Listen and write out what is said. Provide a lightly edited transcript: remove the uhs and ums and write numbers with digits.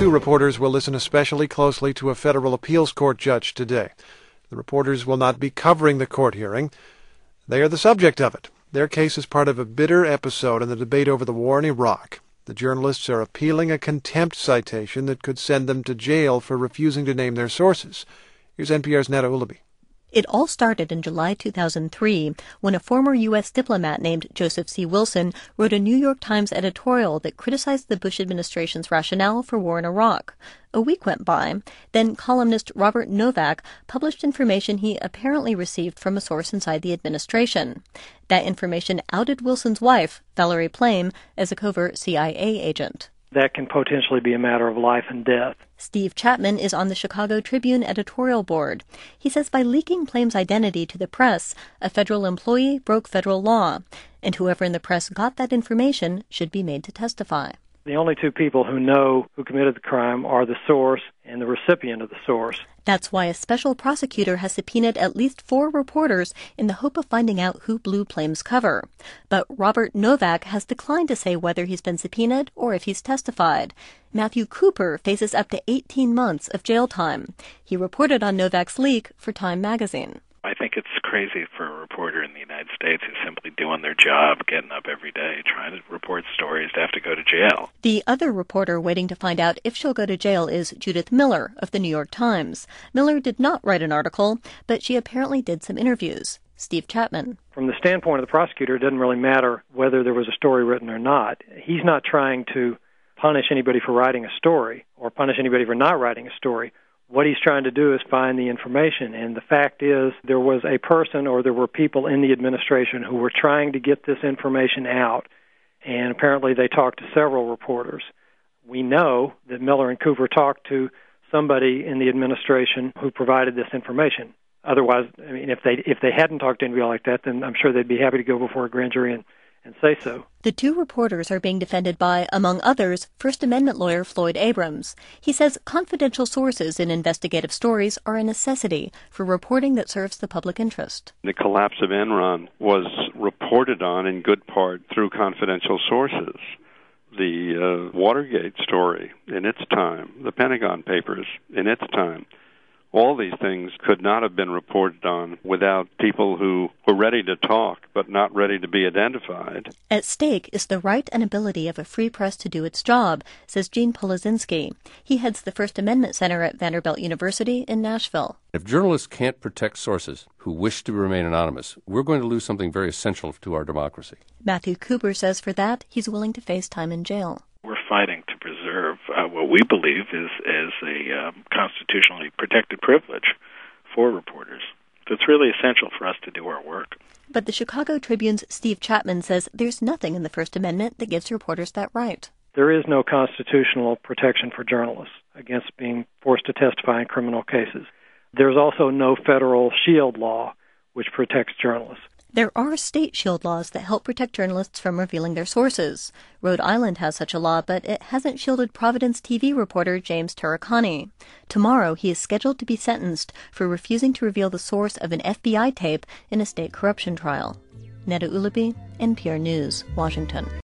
Two reporters will listen especially closely to a federal appeals court judge today. The reporters will not be covering the court hearing. They are the subject of it. Their case is part of a bitter episode in the debate over the war in Iraq. The journalists are appealing a contempt citation that could send them to jail for refusing to name their sources. Here's NPR's Neda Ulaby. It all started in July 2003 when a former U.S. diplomat named Joseph C. Wilson wrote a New York Times editorial that criticized the Bush administration's rationale for war in Iraq. A week went by. Then columnist Robert Novak published information he apparently received from a source inside the administration. That information outed Wilson's wife, Valerie Plame, as a covert CIA agent. That can potentially be a matter of life and death. Steve Chapman is on the Chicago Tribune editorial board. He says by leaking Plame's identity to the press, a federal employee broke federal law, and whoever in the press got that information should be made to testify. The only two people who know who committed the crime are the source and the recipient of the source. That's why a special prosecutor has subpoenaed at least 4 reporters in the hope of finding out who blew Plame's cover. But Robert Novak has declined to say whether he's been subpoenaed or if he's testified. Matthew Cooper faces up to 18 months of jail time. He reported on Novak's leak for Time magazine. I think it's crazy for a reporter in the United States who's simply doing their job, getting up every day, trying to report stories, to have to go to jail. The other reporter waiting to find out if she'll go to jail is Judith Miller of the New York Times. Miller did not write an article, but she apparently did some interviews. Steve Chapman. From the standpoint of the prosecutor, it doesn't really matter whether there was a story written or not. He's not trying to punish anybody for writing a story or punish anybody for not writing a story. What he's trying to do is find the information, and the fact is there was a person or there were people in the administration who were trying to get this information out, and apparently they talked to several reporters. We know that Miller and Cooper talked to somebody in the administration who provided this information. Otherwise, I mean, if they hadn't talked to anybody like that, then I'm sure they'd be happy to go before a grand jury and say so. The 2 reporters are being defended by, among others, First Amendment lawyer Floyd Abrams. He says confidential sources in investigative stories are a necessity for reporting that serves the public interest. The collapse of Enron was reported on in good part through confidential sources. The Watergate story in its time, the Pentagon Papers in its time, all these things could not have been reported on without people who were ready to talk but not ready to be identified. At stake is the right and ability of a free press to do its job, says Gene Polizinski. He heads the First Amendment Center at Vanderbilt University in Nashville. If journalists can't protect sources who wish to remain anonymous, we're going to lose something very essential to our democracy. Matthew Cooper says for that, he's willing to face time in jail. We're fighting to preserve what we believe is a constitutionally protected privilege for reporters. So it's really essential for us to do our work. But the Chicago Tribune's Steve Chapman says there's nothing in the First Amendment that gives reporters that right. There is no constitutional protection for journalists against being forced to testify in criminal cases. There's also no federal shield law which protects journalists. There are state shield laws that help protect journalists from revealing their sources. Rhode Island has such a law, but it hasn't shielded Providence TV reporter James Taricani. Tomorrow, he is scheduled to be sentenced for refusing to reveal the source of an FBI tape in a state corruption trial. Neda Ulaby, NPR News, Washington.